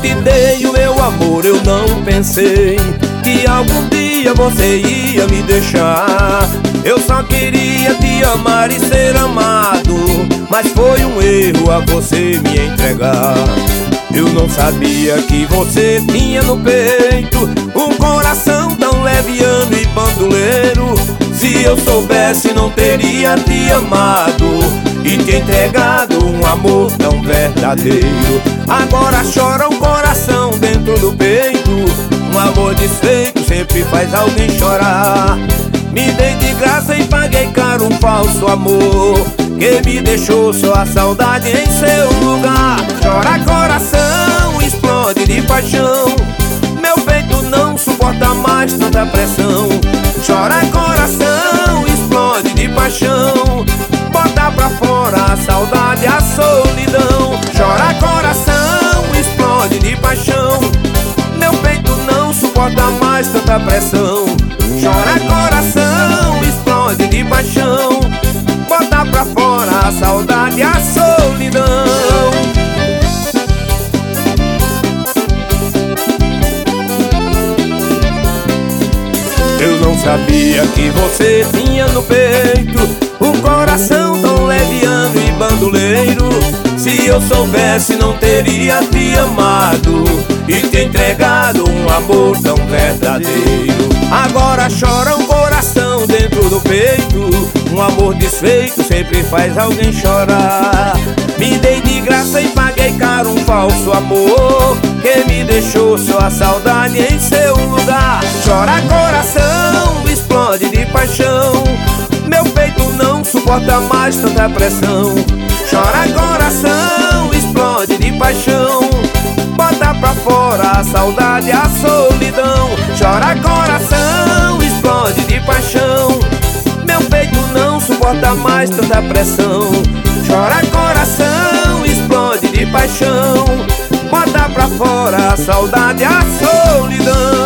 te dei o meu amor, eu não pensei que algum dia você ia me deixar. Eu só queria te amar e ser amado, mas foi um erro a você me entregar. Eu não sabia que você tinha no peito um coração tão leviano e bandoleiro. Se eu soubesse não teria te amado e te entregado um amor tão verdadeiro. Agora chora um coração dentro do peito, um amor desfeito sempre faz alguém chorar. Me dei de graça e paguei caro um falso amor que me deixou só a saudade em seu lugar. Chora coração, explode de paixão, meu peito não suporta mais tanta pressão. Chora coração, explode de paixão, bota pra fora a saudade, a solidão. Chora coração, explode de paixão, meu peito não suporta mais tanta pressão. Chora coração, explode de paixão, bota pra fora a saudade, a solidão. Eu não sabia que você tinha no peito um coração tão leviano e bandoleiro. Se eu soubesse não teria te amado e te entregado um amor tão verdadeiro. Agora chora um coração dentro do peito, um amor desfeito sempre faz alguém chorar. Me dei de graça e paguei caro um falso amor que me deixou só a saudade em seu lugar. Chora coração, explode de paixão, meu peito não suporta mais tanta pressão. Chora coração, explode de paixão, bota pra fora a saudade, a solidão. Chora coração, explode de paixão, meu peito não suporta mais tanta pressão. Chora coração, explode de paixão, bota pra fora a saudade, a solidão.